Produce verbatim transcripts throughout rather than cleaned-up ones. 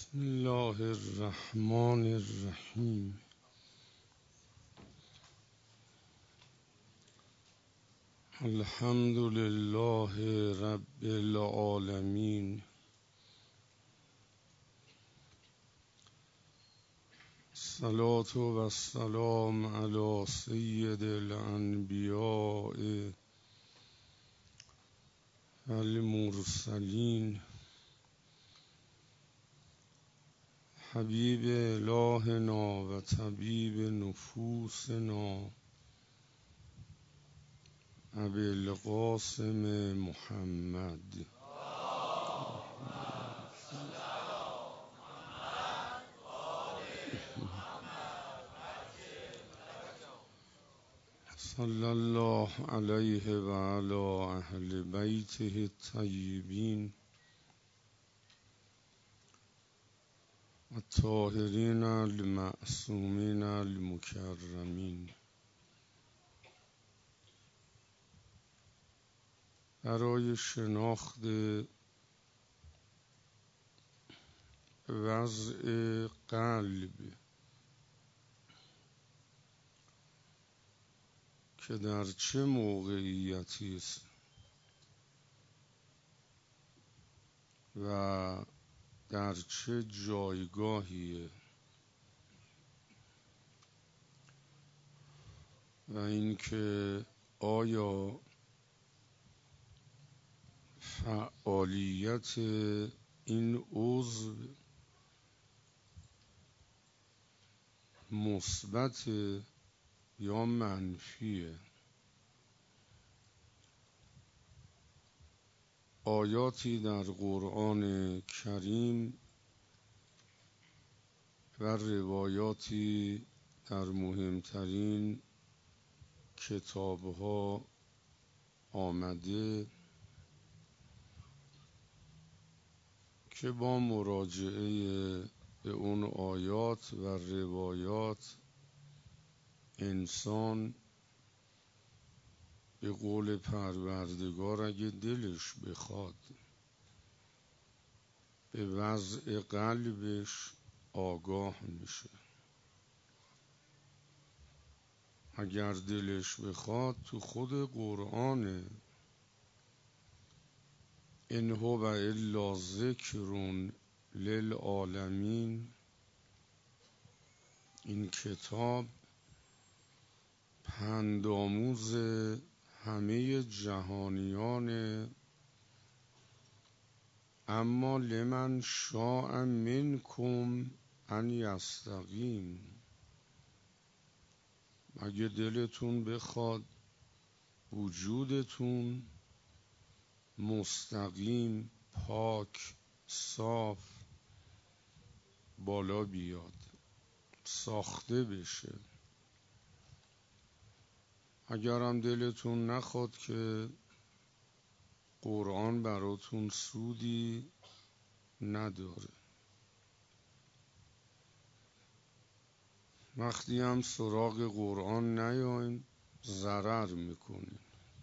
بسم الله الرحمن الرحیم. الحمد لله رب العالمین. الصلاة و السلام علی سید الانبیاء المرسلین حبیب الهنا و طبیب نفوسنا ابی القاسم محمد. صلی الله علیه و علی اهل بیته الطیبین الطاهرین المعصومین المکرمین. برای شناخت وضع قلب که در چه موقعیتی است و در چه جایگاهیه و اینکه آیا فعالیت این عضو مثبت یا منفیه. آیاتی در قرآن کریم و روایاتی در مهمترین کتابها آمده که با مراجعه به اون آیات و روایات انسان به قول پروردگار اگه دلش بخواد به وضع قلبش آگاه میشه. اگر دلش بخواد تو خود قرآن ان هو الا ذکر للعالمین، این کتاب پندآموز همه جهانیان، اما لمن شاء منکم ان یستقیم. اگه دلتون بخواد وجودتون مستقیم، پاک، صاف بالا بیاد، ساخته بشه. اگرم دلتون نخواد که قرآن براتون سودی نداره. وقتی هم سراغ قرآن نیاین ضرر میکنین.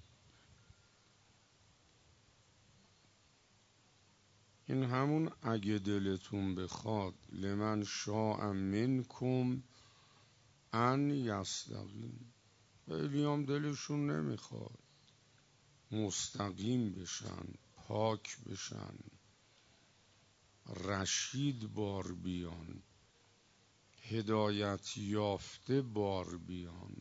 این همون اگه دلتون بخواد لمن شاء منکم ان یستقیم. خیلی هم دلشون نمیخواد مستقیم بشن، پاک بشن، رشید بار بیان، هدایت یافته بار بیان.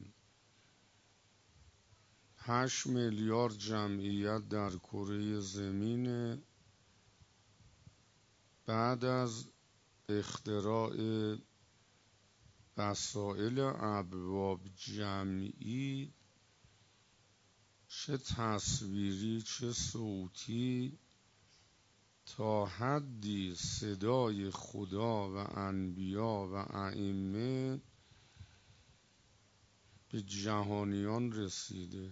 هشت میلیارد جمعیت در کره زمین بعد از اختراع وسایل ابواب جمعی، چه تصویری چه صوتی، تا حدی صدای خدا و انبیا و ائمه به جهانیان رسیده.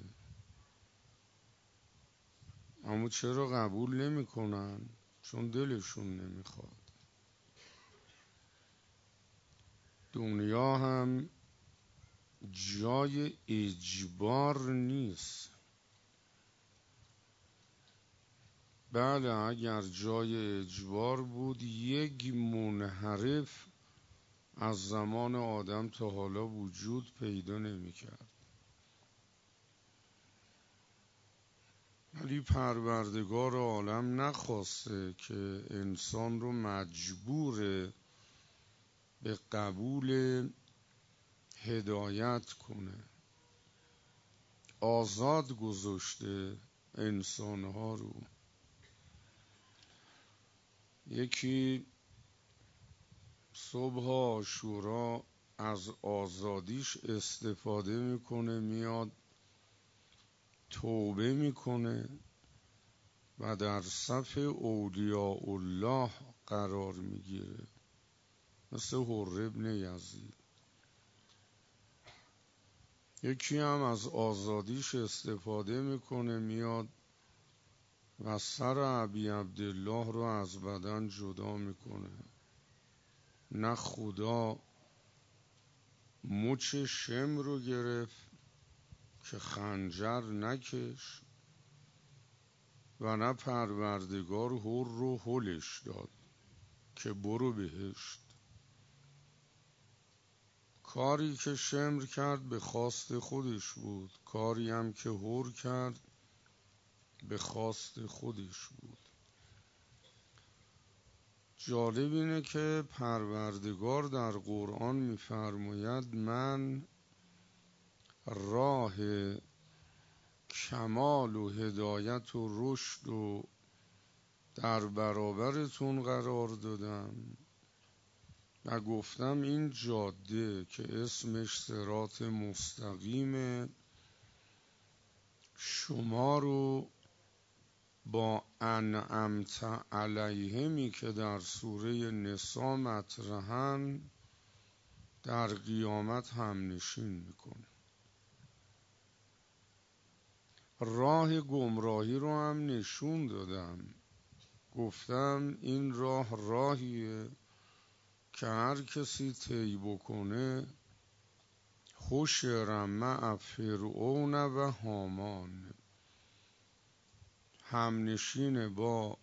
اما چرا قبول نمی کنن؟ چون دلشون نمیخواد. دنیا هم جای اجبار نیست. بله اگر جای اجبار بود یک منحرف از زمان آدم تا حالا وجود پیدا نمی کرد. ولی پروردگار عالم نخواسته که انسان رو مجبور به قبول هدایت کنه. آزاد گذاشته انسانها رو. یکی صبح عاشورا از آزادیش استفاده میکنه، میاد توبه میکنه و در صف اولیاء الله قرار میگیره، مثل حر ابن یزید. یکی هم از آزادیش استفاده میکنه، میاد و سر ابی عبدالله رو از بدن جدا میکنه. نه خدا مچ شم رو گرفت که خنجر نکش و نه پروردگار هر رو هلش داد که برو بهشت. کاری که شمر کرد به خواست خودش بود، کاری هم که هر کرد به خواست خودش بود. جالب اینه که پروردگار در قرآن می‌فرماید من راه کمال و هدایت و رشد و در برابرتون قرار دادم و گفتم این جاده که اسمش صراط مستقیمه شما رو با انعمت علیهمی که در سوره نساء مطرحن در قیامت هم نشین میکنه. راه گمراهی رو هم نشون دادم، گفتم این راه راهیه که هر کسی طی بکنه حشر مع فرعون و هامان، همنشین با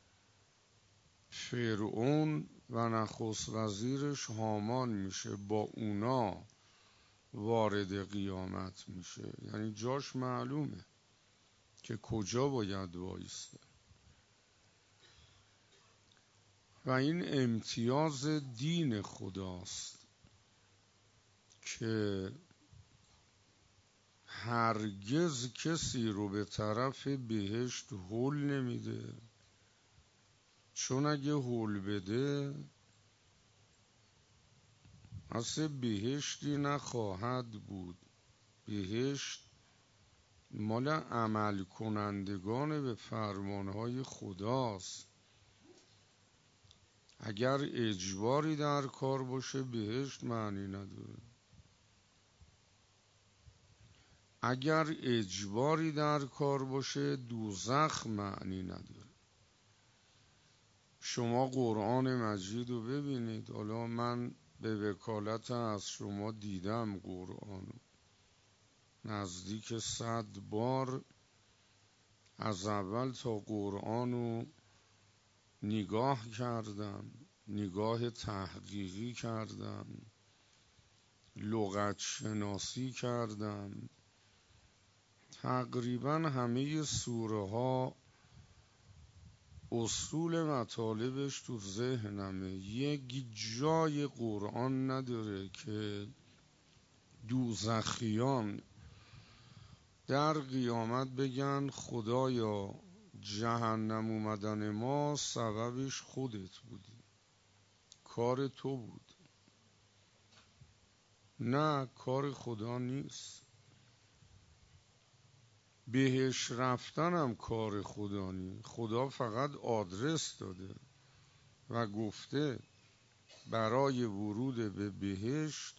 فرعون و نخست وزیرش هامان میشه، با اونا وارد قیامت میشه. یعنی جاش معلومه که کجا باید وایسته. و این امتیاز دین خداست که هرگز کسی رو به طرف بهشت هل نمیده، چون اگه هل بده اصلا بهشتی نخواهد بود. بهشت مال عمل کنندگان به فرمانهای خداست. اگر اجباری در کار باشه بهشت معنی نداره. اگر اجباری در کار باشه دوزخ معنی نداره. شما قرآن مجید رو ببینید. حالا من به وکالت از شما دیدم قرآن نزدیک صد بار، از اول تا قرآن رو نگاه کردم، نگاه تحقیقی کردم، لغت شناسی کردم. تقریبا همه سوره ها اصول مطالبش تو ذهنمه. یک جای قرآن نداره که دوزخیان در قیامت بگن خدایا جهنم اومدن ما سببش خودت بودی، کار تو بود. نه، کار خدا نیست. بهش رفتنم کار خدا نیست. خدا فقط آدرس داده و گفته برای ورود به بهشت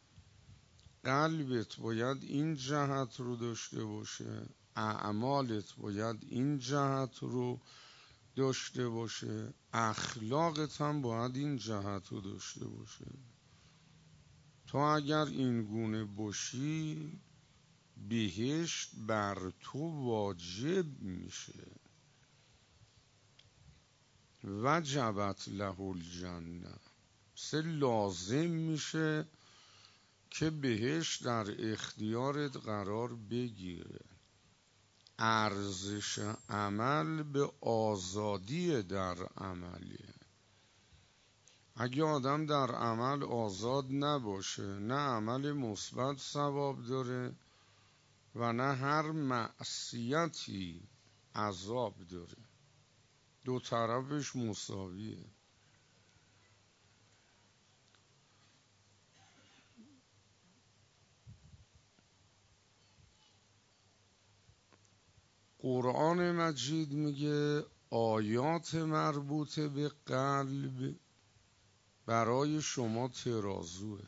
قلبت باید این جهت رو داشته باشه، اعمالت باید این جهت رو داشته باشه، اخلاقت هم باید این جهت رو داشته باشه. تا اگر این گونه باشی بهشت بر تو واجب میشه. وجبت له الجنه، سه لازم میشه که بهش در اختیارت قرار بگیره. ارزش عمل به آزادی در عمله. اگه آدم در عمل آزاد نباشه، نه عمل مثبت ثواب داره و نه هر معصیتی عذاب داره، دو طرفش مساویه. قرآن مجید میگه آیات مربوط به قلب برای شما ترازوه.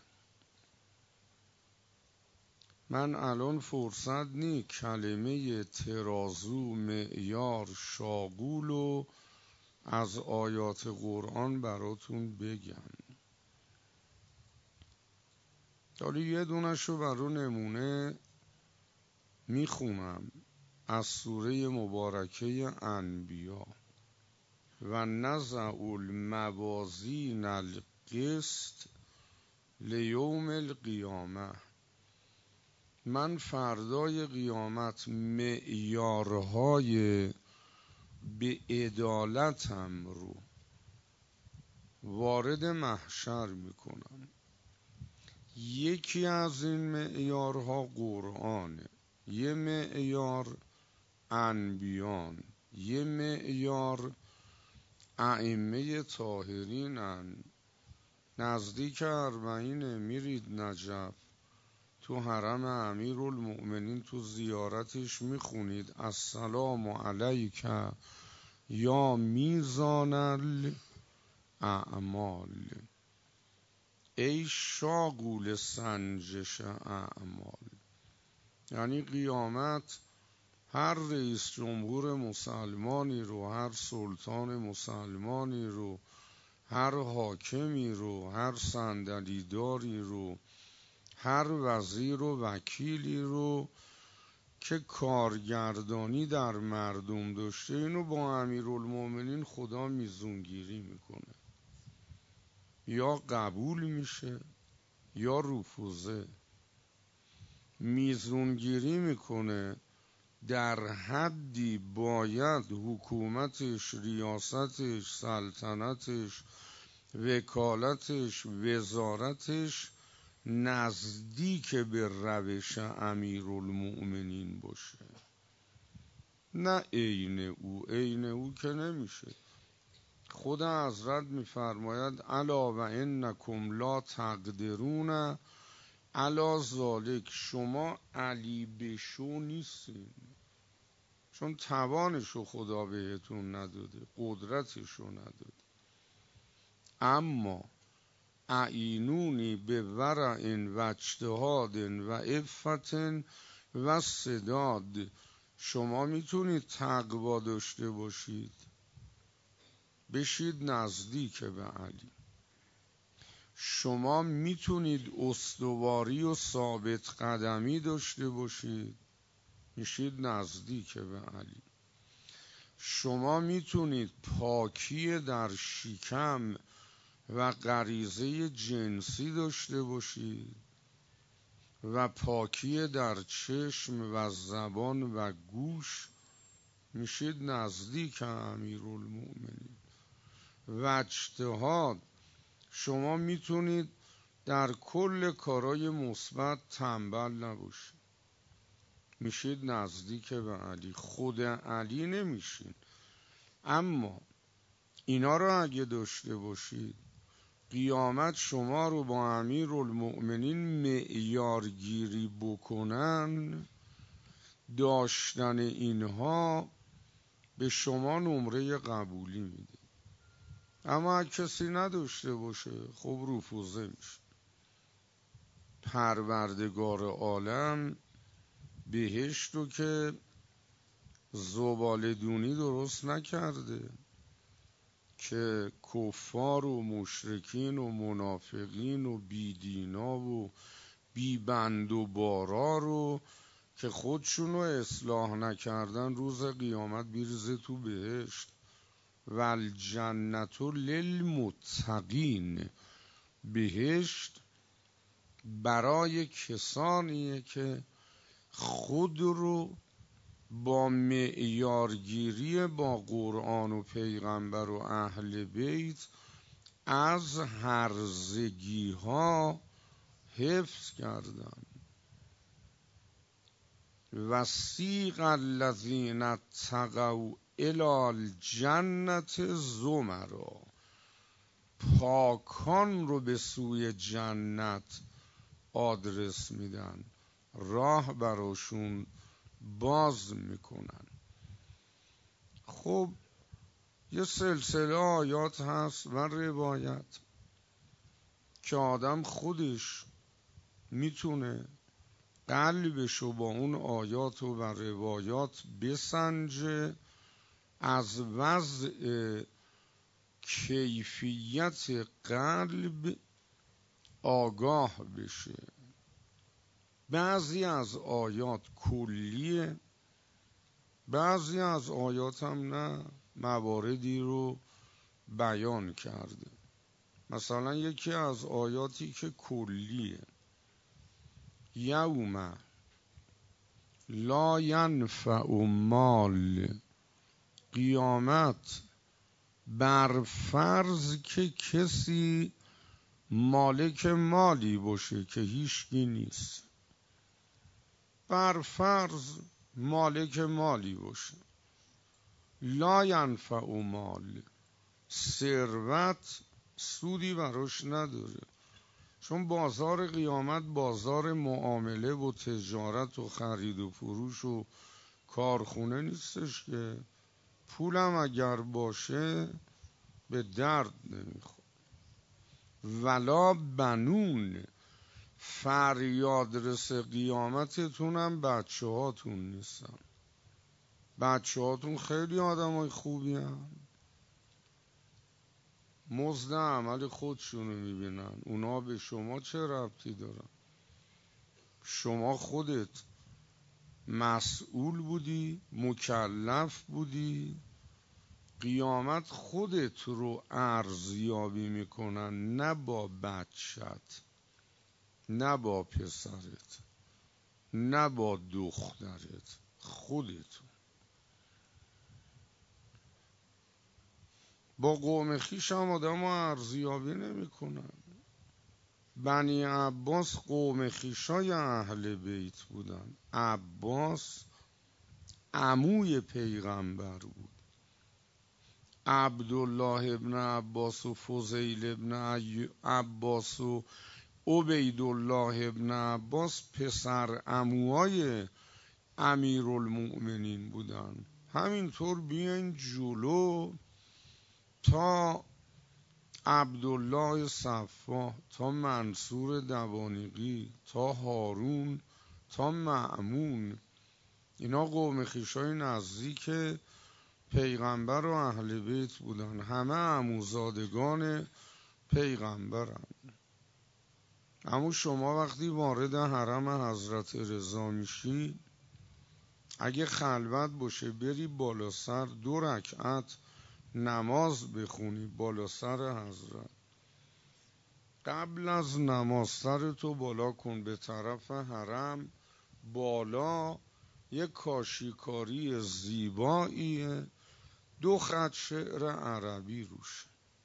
من الان فرصت نی کلمه ترازو، معیار، شاغول و از آیات قرآن براتون بگم. حالا یه دونشو برای نمونه میخونم از سوره مبارکه انبیا. و نضع الموازین القسط لیوم القیامه، من فردای قیامت معیارهای به عدالتم رو وارد محشر میکنم. یکی از این معیارها قرآنه، یه معیار انبیان، یه معیار ائمه طاهرینن. نزدیک اربعینه، میرید نجف تو حرم امیرالمؤمنین تو زیارتش میخونید السلام علیک یا میزان الاعمال، ای شاغول سنجش اعمال. یعنی قیامت هر رئیس جمهور مسلمانی رو، هر سلطان مسلمانی رو، هر حاکمی رو، هر صندلیداری رو، هر وزیر و وکیلی رو که کارگردانی در مردم داشته، اینو با امیرالمومنین خدا میزونگیری میکنه، یا قبول میشه یا رفوزه. میزونگیری میکنه در حدی باید حکومتش، ریاستش، سلطنتش، وکالتش، وزارتش نزدیک به روش امیرالمؤمنین باشه، نه عین او. عین او که نمیشه. خود حضرت میفرماید الا و انکم لا تقدرون علی ذالک، شما علی بشو نیستین، چون توانشو خدا بهتون نداده، قدرتشو نداده. اما اعینونی به ورع و اجتهاد و عفت و سداد، شما میتونید تقوا داشته باشید، بشید نزدیک به علی. شما میتونید استواری و ثابت قدمی داشته باشید، میشید نزدیک به علی. شما میتونید پاکی در شکم و غریزه جنسی داشته باشید و پاکی در چشم و زبان و گوش، میشید نزدیک امیرالمؤمنین. و اجتهاد، شما میتونید در کل کارهای مثبت تنبل نباشید، میشید نزدیک به علی. خود علی نمیشین، اما اینا رو اگه داشته باشید، قیامت شما رو با امیرالمؤمنین معیارگیری بکنن، داشتن اینها به شما نمره قبولی میده. اما کسی نداشته باشه، خب رفوزه میشه. پروردگار عالم بهشت رو که زباله‌دونی درست نکرده که کفار و مشرکین و منافقین و بیدینا و بیبند و بارا رو که خودشونو اصلاح نکردن روز قیامت بیرزه تو بهشت. و الجنت للمتقین، بهشت برای کسانیه که خود رو با معیارگیری با قرآن و پیغمبر و اهل بیت از هرزگی ها حفظ کردن. و سیق الذین اتقوا الی الجنة زمرا، پاکان رو به سوی جنت آدرس میدن، راه براشون باز میکنن. خب یه سلسله آیات هست و روایت که آدم خودش میتونه قلبشو با اون آیات و روایات بسنجه، از وضع کیفیت قلب آگاه بشه. بعضی از آیات کلیه، بعضی از آیات هم نه، مواردی رو بیان کرده. مثلا یکی از آیاتی که کلیه، یوم لا ینفع مال، قیامت بر فرض که کسی مالک مالی باشه که هیچکی نیست، بر فرض مالک مالی باشه، لا ینفع مال، ثروت سودی براش نداره، چون بازار قیامت بازار معامله و تجارت و خرید و فروش و کارخونه نیستش که پولم اگر باشه به درد نمیخوره. ولا بنون، فریاد رس قیامتتونم بچه هاتون نیستن. بچه هاتون خیلی آدم های خوبی هم، مزد عمل خودشونو میبینن، اونا به شما چه ربطی دارن؟ شما خودت مسئول بودی، مکلف بودی، قیامت خودت رو ارزیابی میکنن، نه با بچت، نه با پسرت، نه با دخترت، خودت. با قوم خویش هم آدم رو ارزیابی نمی کنن. بنی عباس قوم خویشای اهل بیت بودن. عباس عموی پیغمبر بود. عبدالله ابن عباس و فضیل ابن عباس و عبیدالله ابن عباس پسر عموهای امیرالمؤمنین بودن. همینطور بیاین جلو تا عبدالله صفا، تا منصور دوانیقی، تا هارون، تا مأمون، اینا قوم خویشای نزدیک پیغمبر و اهل بیت بودن، همه عموزادگان پیغمبرن. اما شما وقتی وارد حرم حضرت رضا میشی، اگه خلوت باشه بری بالا سر دو رکعت نماز بخونی بالا سر حضرت، قبل از نماز سرتو بالا کن به طرف حرم، بالا یک کاشیکاری زیباییه، دو خط شعر عربی روش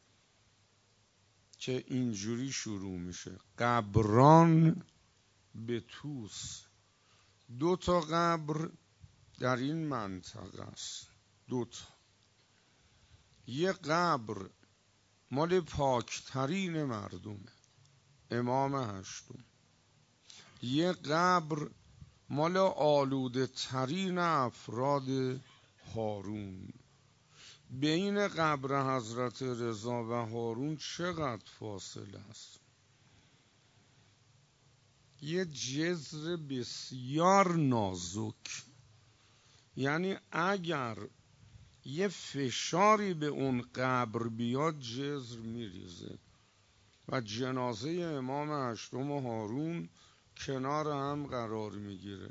که اینجوری شروع میشه: قبران به توس. دو تا قبر در این منطقه است، دو تا. یه قبر مال پاکترین مردمه، امام هشتم. یه قبر مال آلوده ترین افراد هارون. بین قبر حضرت رضا و هارون چقدر فاصله است؟ یه جزر بسیار نازک. یعنی اگر یه فشاری به اون قبر بیاد جزر میریزه و جنازه امام هشتم و هارون کنار هم قرار میگیره.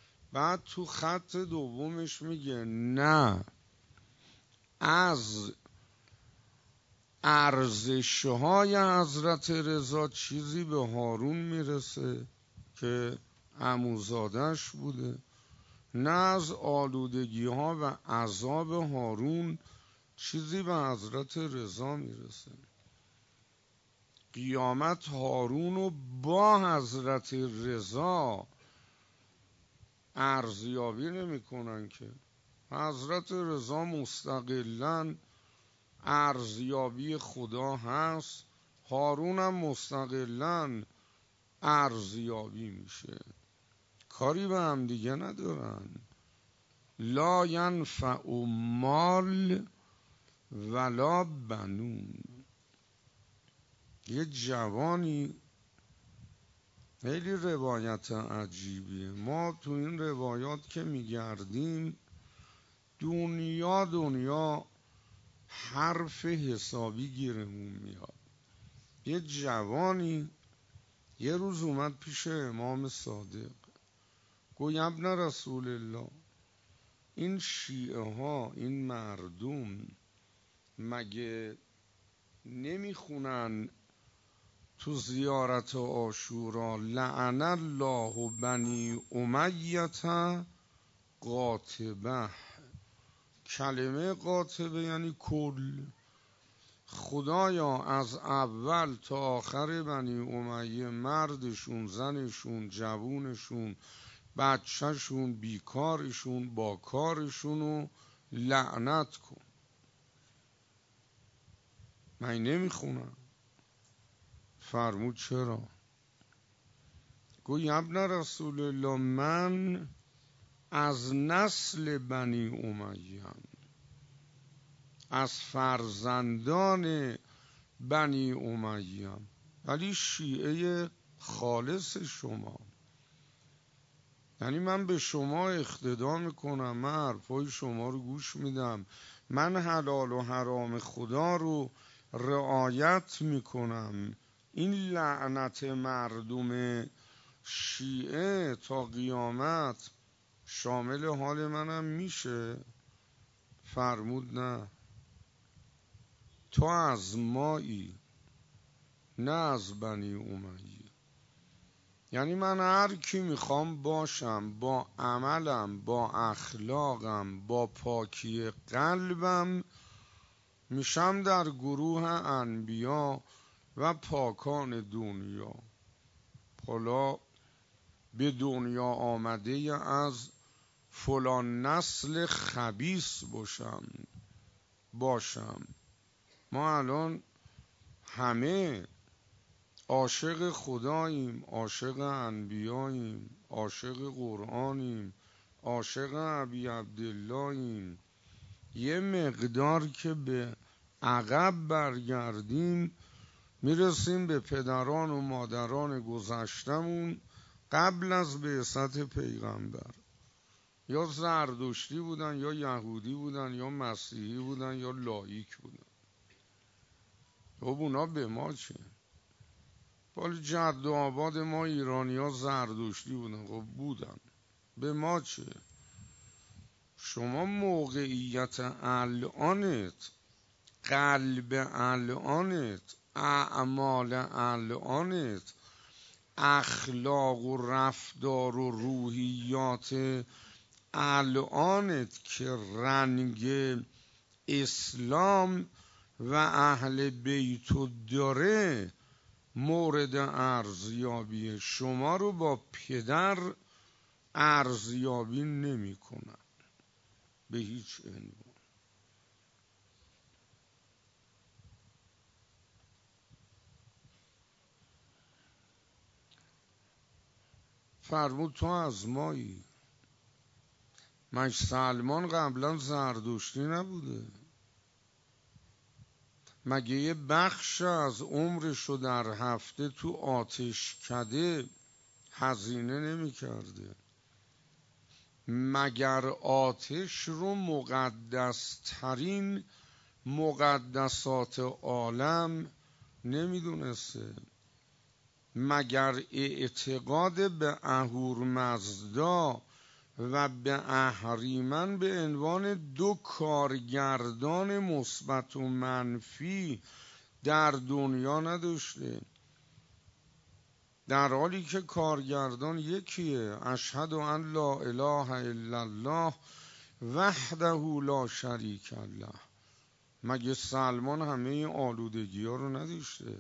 بعد تو خط دومش میگه نه، از ارزش‌های حضرت رضا چیزی به هارون میرسه که عموزادش بوده، نه از آلودگی ها و عذاب هارون چیزی به حضرت رضا میرسه. قیامت هارون رو با حضرت رضا ارزیابی نمی کنن که حضرت رضا مستقلاً ارزیابی خدا هست، هارون هم مستقلاً ارزیابی میشه، کاری به هم دیگه ندارن. لا ینفع مال ولا بنون. یه جوانی، خیلی روایت عجیبیه، ما تو این روایات که میگردیم دنیا دنیا حرف حسابی گیرمون میاد. یه جوانی یه روز اومد پیش امام صادق، گوی ابن رسول الله، این شیعه ها، این مردم مگه نمیخونن تو زیارت عاشورا لعن الله بنی امیة قاطبه؟ کلمه قاطبه یعنی کل. خدایا از اول تا آخر بنی امیه، مردشون، زنشون، جوونشون، بچهشون، بیکارشون، با کارشون رو لعنت کن. من نمیخونم. فرمود چرا؟ گوی ابن رسول الله، من از نسل بنی امیه، از فرزندان بنی امیه، ولی شیعه خالص شما. یعنی من به شما اقتدا میکنم، من حرفای شما رو گوش میدم، من حلال و حرام خدا رو رعایت میکنم. این لعنت مردم شیعه تا قیامت شامل حال منم میشه؟ فرمود نه، تو از مایی، نه از بنی امیه. یعنی من هر کی میخوام باشم، با عملم، با اخلاقم، با پاکی قلبم، میشم در گروه انبیا و پاکان دنیا. حالا به دنیا آمده از فلان نسل خبیث باشم باشم ما الان همه عاشق خداییم، عاشق انبیاییم، عاشق قرآنیم، عاشق ابی عبداللهیم. یه مقدار که به عقب برگردیم میرسیم به پدران و مادران گذشتمون قبل از بعثت پیغمبر. یا زردشتی بودن، یا یهودی بودن، یا مسیحی بودن، یا لایک بودن. خب اونا به ما چه؟ ولی جد و آباد ما ایرانی ها زردشتی بودن، خب بودن، به ما چه؟ شما موقعیت الانت، قلب الانت، اعمال الانت، اخلاق و رفتار و روحیات الانت که رنگ اسلام و اهل بیتو داره مورد ارزیابی. شما رو با پدر ارزیابی نمی کنن به هیچ عنوان. فرمود تو از مایی. مش سلمان قبلا زردشتی نبوده؟ مگه یه بخش از عمرشو در هفته تو آتش کده هزینه نمی کرده؟ مگر آتش رو مقدس ترین مقدسات عالم نمیدونسته؟ مگر اعتقاد به اهورمزدا و به اهریمن به عنوان دو کارگردان مثبت و منفی در دنیا نداشته، در حالی که کارگردان یکیه. اشهد ان لا اله الا الله وحده لا شریک له. مگه سلمان همه این آلودگی ها رو نداشته؟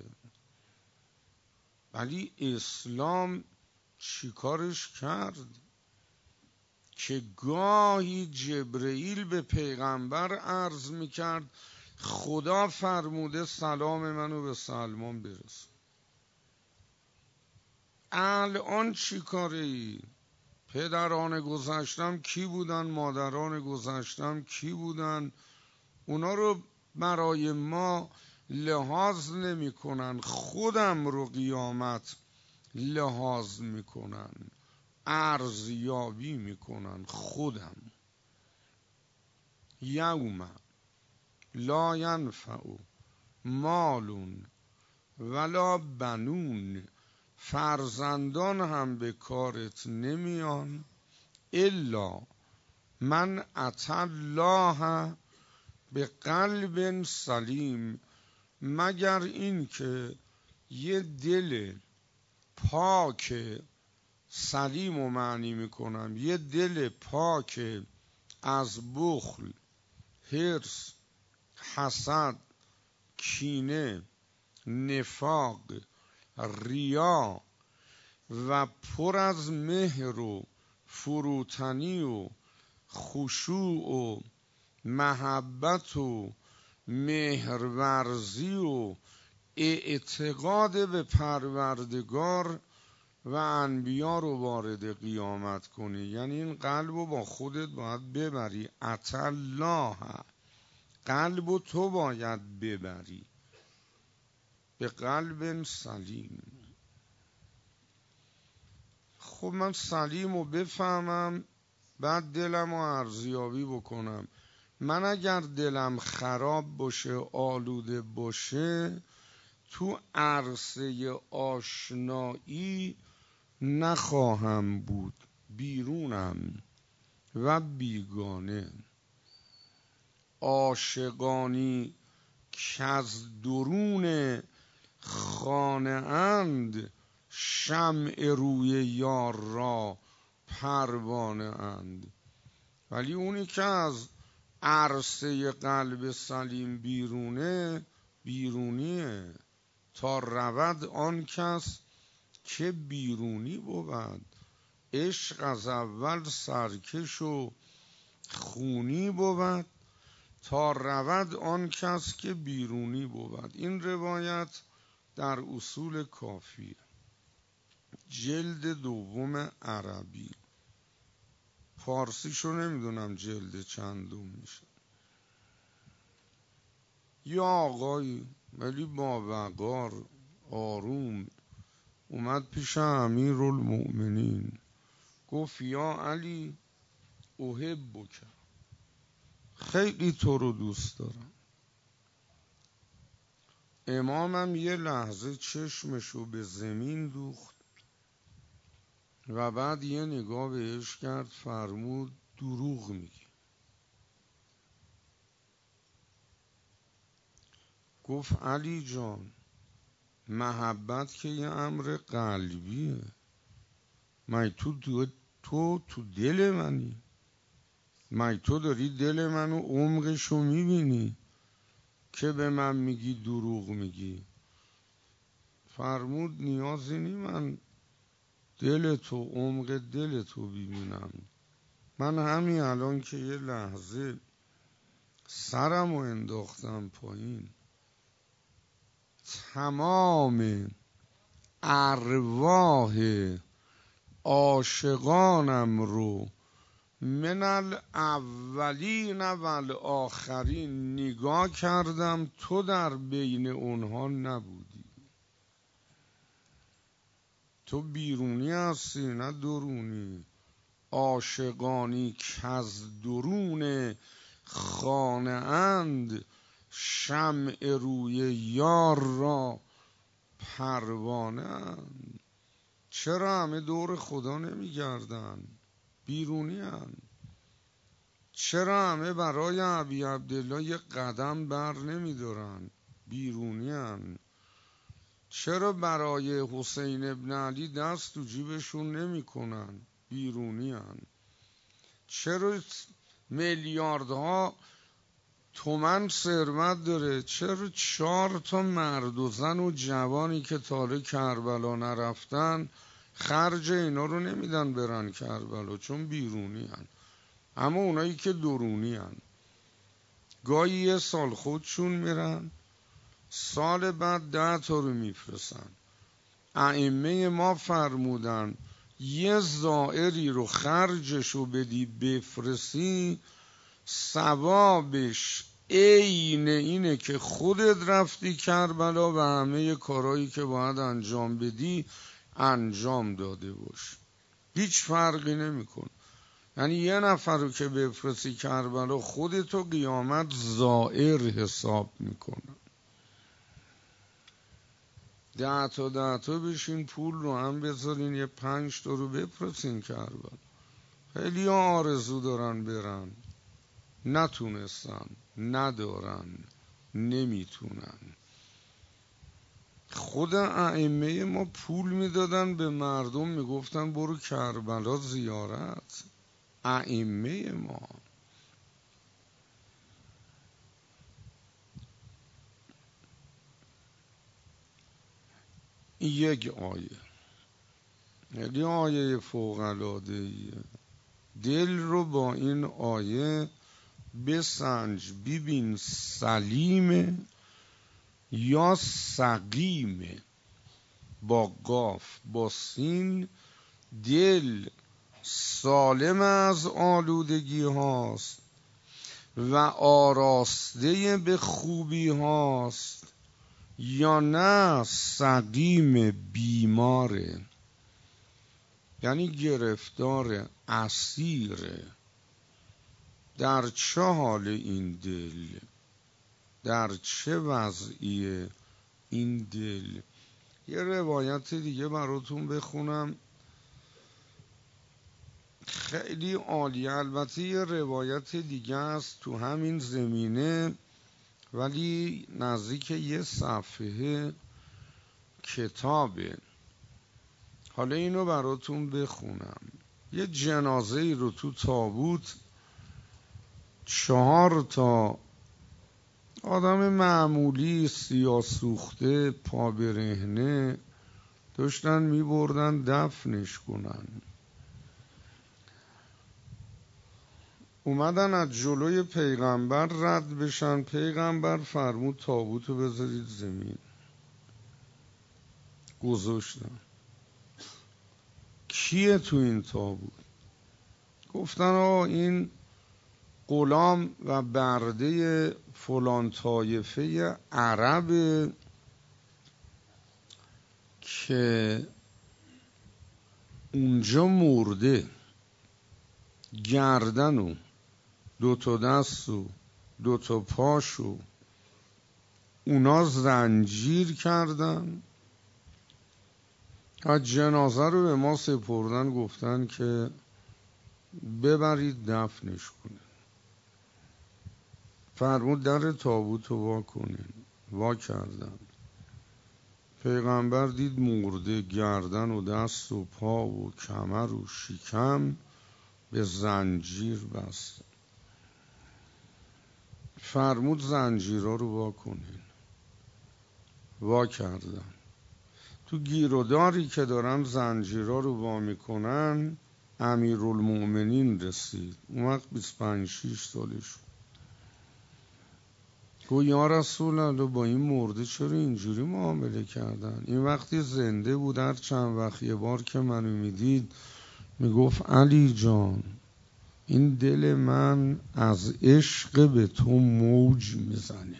ولی اسلام چیکارش کرد که گاهی جبرئیل به پیغمبر عرض میکرد خدا فرموده سلام منو به سلمان برس. الان چی کاره ای؟ پدران گذشتم کی بودن؟ مادران گذشتم کی بودن؟ اونا رو برای ما لحاظ نمی کنن، خودم رو قیامت لحاظ می کنن، ارزیابی می کنن. خودم یوم لا ینفع مال ولا بنون، فرزندان هم به کارت نمیان الا من اتى الله به قلب سلیم، مگر این که یه دل پاک، سلیم رو معنی میکنم، یه دل پاک از بخل، حرص، حسد، کینه، نفاق، ریا و پر از مهر و فروتنی و خشوع و محبت و مهرورزی و اعتقاد به پروردگار و انبیا رو وارد قیامت کنی. یعنی این قلب رو با خودت باید ببری. اتی الله، قلب رو تو باید ببری به قلب سلیم. خب من سلیم رو بفهمم، بعد دلم رو ارزیابی بکنم. من اگر دلم خراب باشه، آلوده باشه، تو عرصه آشنایی نخواهم بود، بیرونم و بیگانه. عاشقانی کز درون خانه اند، شمع روی یار را پروانه اند. ولی اونی که از عرصه قلب سلیم بیرونه، بیرونیه. تا رود آن کس که بیرونی بود. عشق از اول سرکش و خونی بود، تا رود آن کس که بیرونی بود. این روایت در اصول کافی جلد دوم عربی، فارسیشو نمیدونم جلد چندم میشه. یا آقایی ولی با وقار آروم اومد پیش امیرالمؤمنین، گفت یا علی احبک، خیلی تو رو دوست دارم. امامم یه لحظه چشمشو به زمین دوخت و بعد یه نگاه بهش کرد، فرمود دروغ میگی. گفت علی جان، محبت که یه امر قلبیه، مای تو تو تو, تو دل منی، مای تو داری دل منو عمقشو میبینی که به من میگی دروغ میگی؟ فرمود نیازی نی من دل تو، عمق دل تو ببینم. من همین الان که یه لحظه سرمو انداختم پایین، تمام ارواح عاشقانم رو من الاولین و الاخرین نگاه کردم، تو در بین اونها نبودی. تو بیرونی هستی نه درونی. عاشقانی کز درون خانه اند، شمع روی یار را پروانه اند. چرا همه دور خدا نمی گردن؟ بیرونی اند. چرا همه برای ابی عبدالله یه قدم بر نمی دارن؟ بیرونی هن. چرا برای حسین ابن علی دست تو جیبشون نمی کنن؟ بیرونی هن. چرا میلیاردها تومن ثروت داره، چرا چهار تا مرد و زن و جوانی که تاله کربلا نرفتن خرج اینا رو نمیدن برن کربلا؟ چون بیرونی هن. اما اونایی که درونی هن گاهی یه سال خودشون میرن، سال بعد ده تا رو میفرسن. ائمه ما فرمودن یه زائری رو خرجشو بدی بفرستی ثوابش عین اینه که خودت رفتی کربلا و همه کارهایی که باید انجام بدی انجام داده باش. هیچ فرقی نمیکن. یعنی یه نفر رو که بفرستی کربلا خودتو قیامت زائر حساب میکنن. ده تا ده تا بشین پول رو هم بذارین یه پنج تا رو بفرستین کربلا. خیلی آرزو دارن برن، نتونستن، ندارن، نمیتونن. خود ائمه ما پول میدادن به مردم، میگفتن برو کربلا زیارت. ائمه ما یک آیه، یعنی آیه فوق‌العاده‌ایه. دل رو با این آیه بسنج، ببین سلیمه یا سقیمه. با قاف با سین. دل سالم از آلودگی هاست و آراسته به خوبی هاست، یا نه سقیم بیماره، یعنی گرفتار اسیره. در چه حال این دل؟ در چه وضعیه این دل؟ یه روایت دیگه براتون بخونم خیلی عالیه. البته یه روایت دیگه است تو همین زمینه ولی نزدیک یه صفحه کتابه. حالا اینو براتون بخونم. یه جنازه ای رو تو تابوت چهار تا آدم معمولی سیاه سوخته پا برهنه داشتن می بردن دفنش کنن. اومدن از جلوی پیغمبر رد بشن، پیغمبر فرمود تابوتو بذارید زمین. گذاشتن. کیه تو این تابوت؟ گفتن آه این غلام و برده فلان طایفه عرب که اونجا مرده، گردن و دو تا دست و دو تا پاشو اونا زنجیر کردن، از جنازه رو به ما سپردن، گفتن که ببرید دفنش کنید. فرمود در تابوت رو وا کنین. وا کردن. پیغمبر دید مرده، گردن و دست و پا و کمر و شکم به زنجیر بست. فرمود زنجیرها رو وا کنین. وا کردن. تو گیروداری که دارن زنجیرها رو وا میکنن امیرالمؤمنین رسید. اون وقت بیست و پنج شش سالش. گو یا رسول الله با این مرده چرا اینجوری معامله کردن؟ این وقتی زنده بود هر چند وقت یه بار که منو میدید میگفت علی جان این دل من از عشق به تو موج میزنه.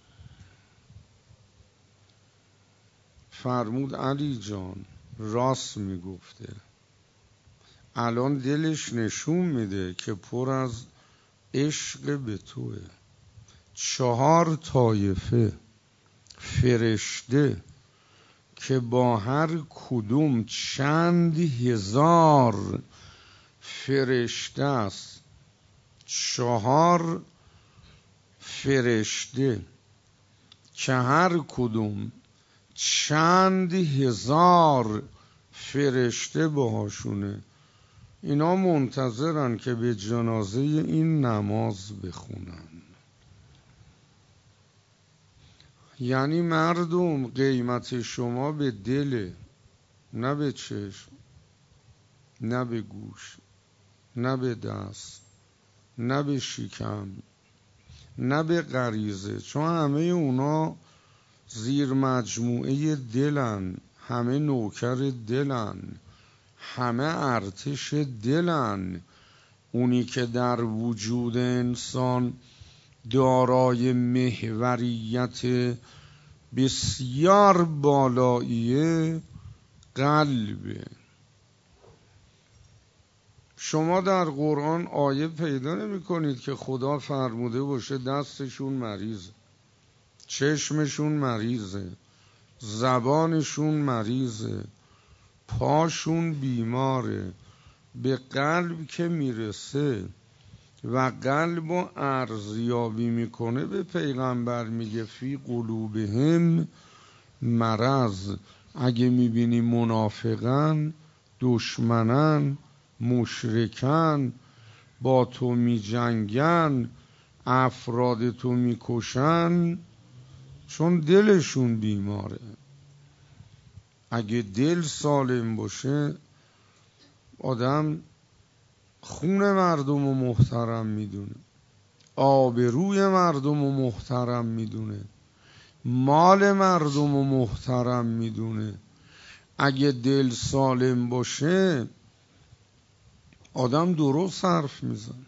فرمود علی جان راست میگفته. الان دلش نشون میده که پر از عشق به توه. چهار طایفه فرشته که با هر کدوم چند هزار فرشته است، چهار فرشته که هر کدوم چند هزار فرشته باهاشونه، اینا منتظرن که به جنازه این نماز بخونن. یعنی مردم قیمت شما به دله، نه به چشم، نه به گوش، نه به دست، نه به شکم، نه به غریزه، چون همه اونا زیر مجموعه دلن، همه نوکر دلن، همه ارتش دلن. اونی که در وجود انسان دارای محوریت بسیار بالاییه قلبه. شما در قرآن آیه پیدا نمی کنید که خدا فرموده باشه دستشون مریضه، چشمشون مریضه، زبانشون مریضه، پاشون بیماره. به قلب که میرسه و قلب رو ارزیابی میکنه، به پیغمبر میگه فی قلوبهم مرض. اگه میبینی منافقن، دشمنن، مشرکن، با تو میجنگن، افراد تو میکشن، چون دلشون بیماره. اگه دل سالم باشه، آدم خون مردم رو محترم میدونه، آبروی مردم رو محترم میدونه، مال مردم رو محترم میدونه. اگه دل سالم باشه، آدم درست حرف میزنه،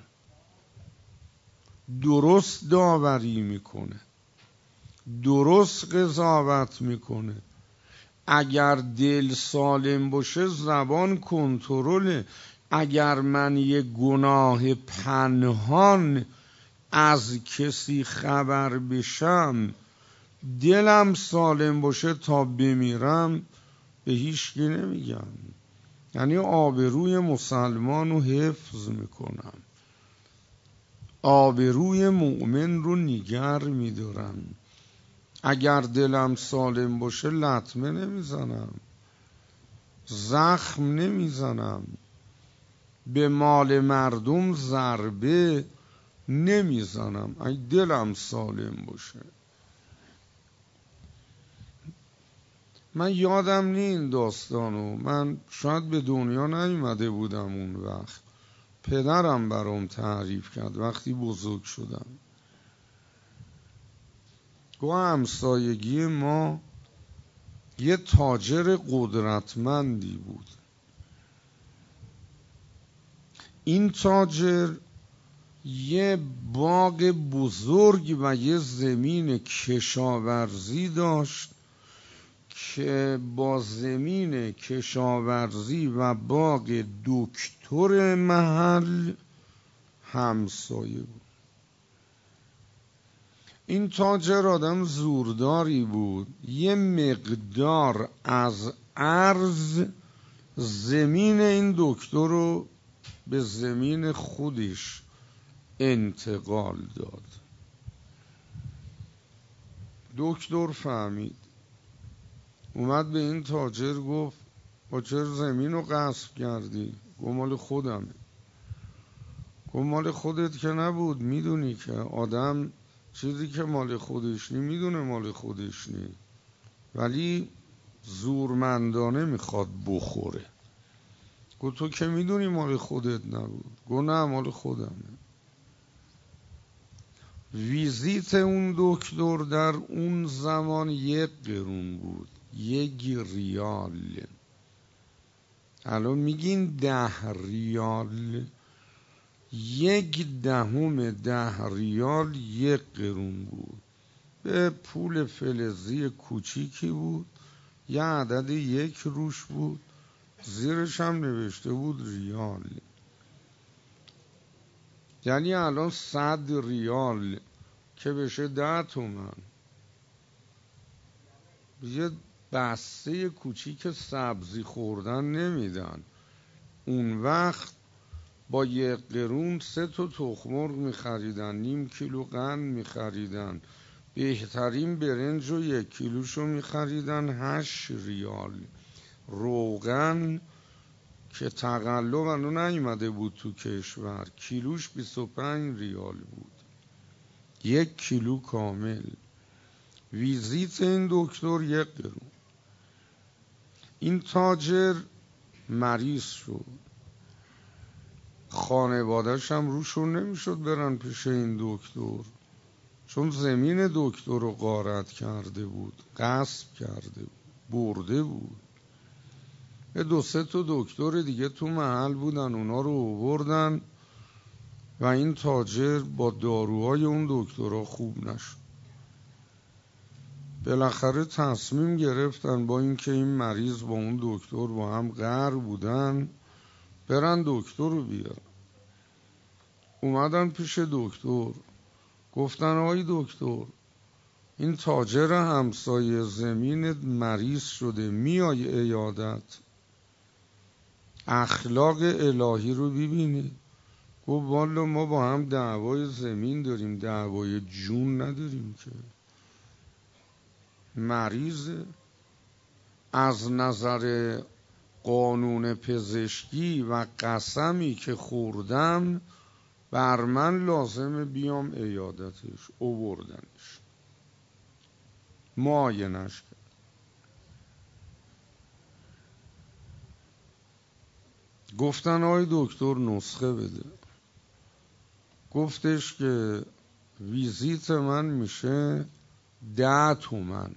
درست داوری میکنه، درست قضاوت میکنه. اگر دل سالم باشه، زبان کنترله. اگر من یه گناه پنهان از کسی خبر بشم، دلم سالم باشه، تا بمیرم به هیچکی نمیگم. یعنی آبروی مسلمان رو حفظ میکنم، آبروی مؤمن رو نگر میدارم. اگر دلم سالم باشه، لطمه نمیزنم، زخم نمیزنم، به مال مردم ضربه نمیزنم، اگه دلم سالم باشه. من یادم نی این داستانو، من شاید به دنیا نیومده بودم اون وقت، پدرم برام تعریف کرد وقتی بزرگ شدم. گوه همسایگی ما یه تاجر قدرتمندی بود. این تاجر یه باغ بزرگ و یه زمین کشاورزی داشت که با زمین کشاورزی و باغ دکتر محل همسایه بود. این تاجر آدم زورداری بود. یه مقدار از ارض زمین این دکتر رو به زمین خودش انتقال داد. دکتر فهمید، اومد به این تاجر گفت با چرا زمین رو غصب کردی؟ گفت مال خودمه. گفت مال خودت که نبود، میدونی که آدم چیزی که مال خودش نی میدونه مال خودش نی، ولی زورمندانه میخواد بخوره. گفت تو که میدونی مال خودت نبود. گفت نه مال خودمه. ویزیت اون دکتر در اون زمان یک قرون بود، یک ریال. الان میگین ده ریال. یک دهم ده ریال یک قرون بود. به پول فلزی کوچیکی بود، یه عدد یک روش بود، زیرش هم نوشته بود ریال. یعنی الان صد ریال که بشه ده تومن، یه بسته کوچیک سبزی خوردن نمیدن. اون وقت با یک قرون سه تا تخم مرغ میخریدن، نیم کیلو قند میخریدن، بهترین برنج و یک کیلوشو میخریدن هشت ریال. روغن که تقلب هنو نیومده بود تو کشور، کیلوش بیست و پنج ریال بود، یک کیلو کامل. ویزیت این دکتر یک قرون. این تاجر مریض شد، خانواده‌ش هم روشون نمیشد برن پیش این دکتر، چون زمین دکتر رو غارت کرده بود، غصب کرده بود، برده بود. یه دو سه تا دکتر دیگه تو محل بودن، اونا رو آوردن و این تاجر با داروهای اون دکترها خوب نشد. بالاخره تصمیم گرفتن با اینکه این مریض با اون دکتر با هم قهر بودن برن دکتر رو بیارن. اومدن پیش دکتر، گفتن آی دکتر، این تاجر همسایه زمین مریض شده، میای عیادت؟ اخلاق الهی رو ببینید. گفت والا ما با هم دعوای زمین داریم، دعوای جون نداریم که. مریض از نظر قانون پزشکی و قسمی که خوردم بر من لازمه بیام عیادتش. اووردنش، معاینش کرد. گفتن آی دکتر نسخه بده. گفتش که ویزیت من میشه ده تومن.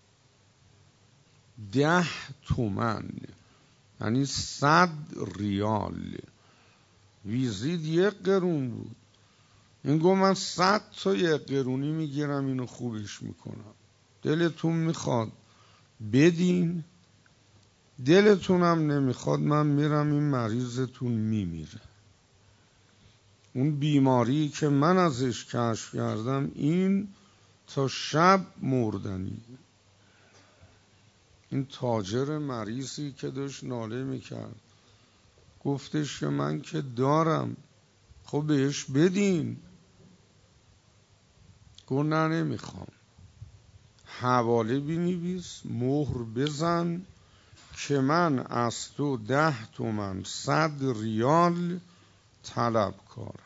ده تومن یعنی صد ریال. ویزیت یک قرون بود. این گفت من صد تا یک قرونی میگیرم اینو خوبش میکنم. دلتون میخواد بدین، دلتونم نمیخواد من میرم این مریضتون میمیره. اون بیماری که من ازش کشف کردم این تا شب مردنی. این تاجر مریضی که داشت ناله میکرد گفتش که من که دارم، خب بهش بدین. گفت نه نمیخوام. حواله بنویس، مهر بزن که من از تو ده تومن صد ریال طلب کارم.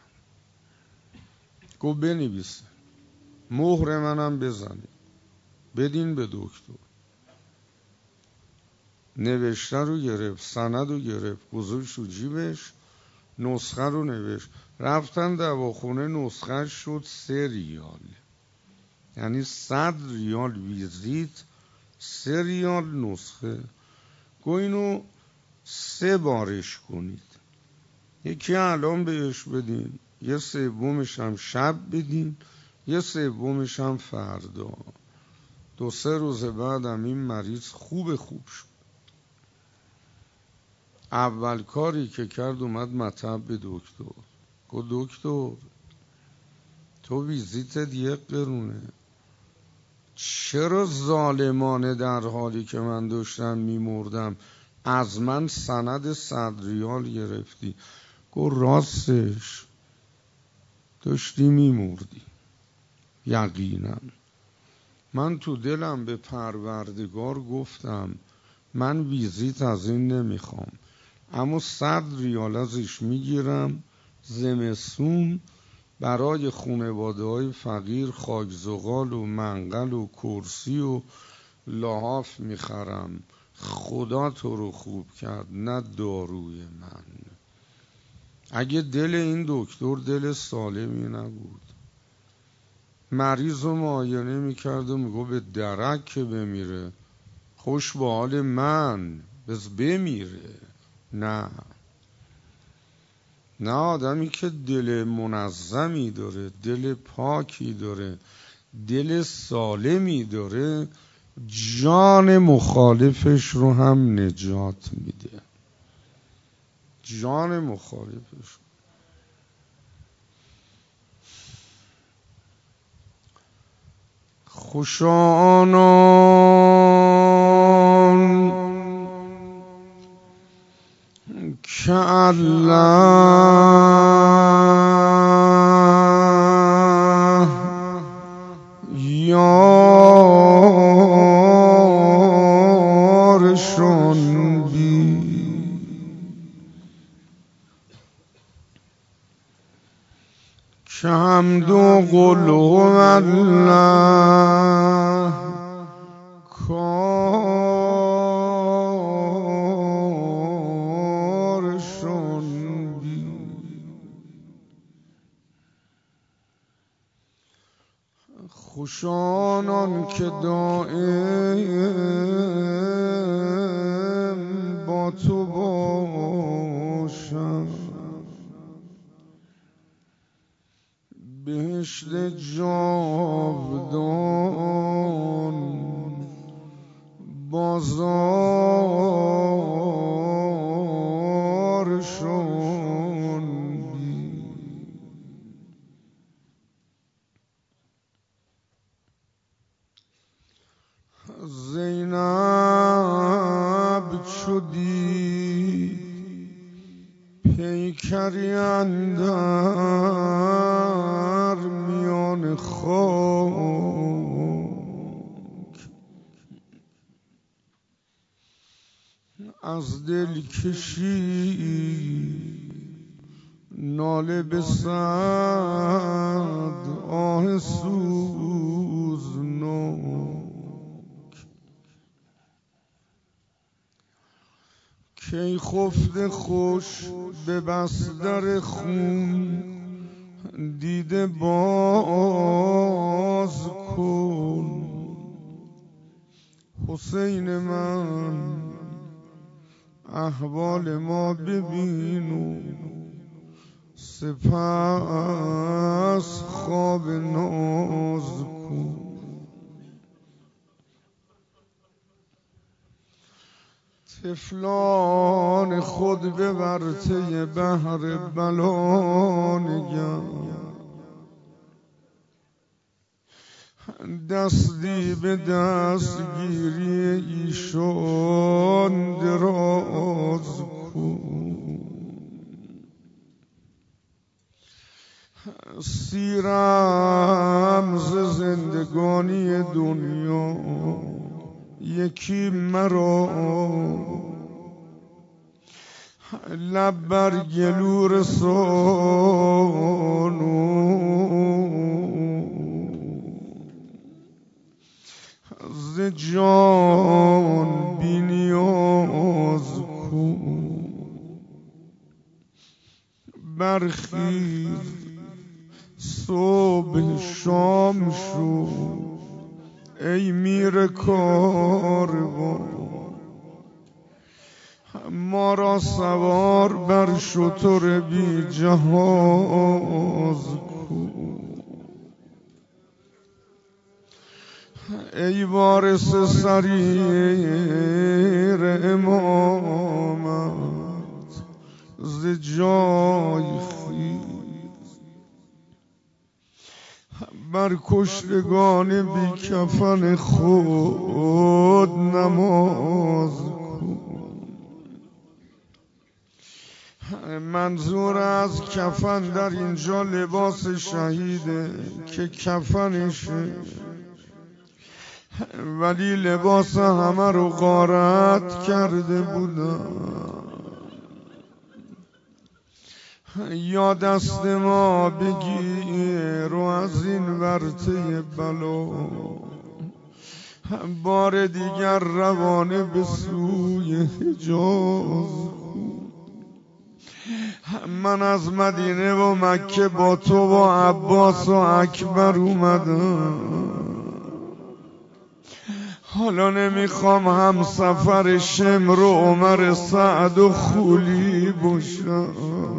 گفت بنویسه، مهر منم بزنی، بدین به دکتر. نوشته رو گرفت، سند رو گرفت، گذاشت رو جیبش، نسخه رو نوشت. رفتن دواخونه، نسخه شد سه ریال. یعنی صد ریال ویزیت، سه ریال نسخه. گو اینو سه بارش کنید، یکی الان بهش بدین، یه سومش هم شب بدین، یه سومش هم فردا. دو سه روز بعدم این مریض خوب خوب شد. اول کاری که کرد اومد مطب به دکتر. گفت دکتر تو ویزیتت یک قرونه، چرا ظالمانه در حالی که من داشتم میمردم از من سند صد ریال گرفتی؟ گفت راستش داشتی میمردی. یقینا من تو دلم به پروردگار گفتم من ویزیت از این نمیخوام، اما صد ریال ازش میگیرم، زمستون برای خانواده های فقیر خاکزغال و منقل و کرسی و لحاف میخرم. خدا تو رو خوب کرد، نه داروی من. اگه دل این دکتر دل سالمی نبود، مریض رو معاینه میکرد و میگو به درک که بمیره، خوش به حال من، بس بمیره. نه نه، آدمی که دل منظمی داره، دل پاکی داره، دل سالمی داره، جان مخالفش رو هم نجات میده. جان مخالفش. خوشا آنان که الله یا کارشون بی که حمد و قل الله کارشون بی خوشانان که دائم با تو باشن بهشت جاودان بازارشون بی زینب چو دید پیکری اندر میان خاک از دل کشید ناله به صد آه سوزناک کی خفته خوش به بستر خون دیده باز کن حسین من احوال ما ببین و سپس خواب ناز کن طفلان خود به ورطه بحر بلا نگر دستی به دستگیری ایشان دراز کن سیرم ز زندگانی دنیا یکی مرا لب بر گلو رسان ز جان بی نیاز کن برخیز صبح شام شو ای میر کاروان ما را سوار بر شتر بی جهاز کن ای وارث سریر امامت ز جای خیز بر کشتگان بی کفن خود نماز کن منظور از کفن در اینجا لباس شهیده که کفنشه ولی لباس همه رو غارت کرده بودن یا دست ما بگیر و از این ورطه بلا بار دیگر روانه به سوی حجاز. من از مدینه و مکه با تو و عباس و اکبر اومدم، حالا نمیخوام هم سفر شمر و عمر سعد و خولی باشم.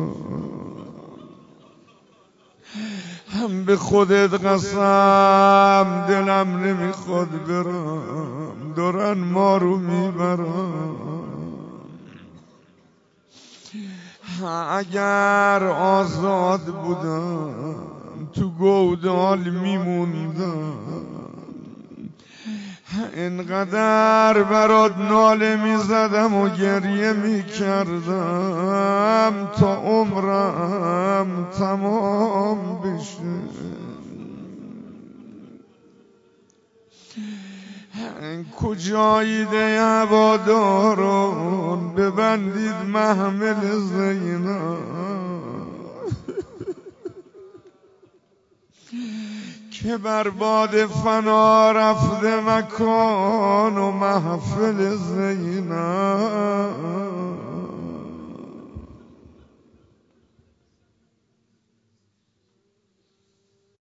هم به خودت قسم دلم نمیخواد برم، دارن ما رو میبرم. اگر آزاد بودم تو گودال میموندم، اینقدر برات ناله میزدم و گریه میکردم تا عمرم تمام بشه. کجایید هواداران ببندید محمل زینب که بر باد فنا رفته مکان و محفل زینب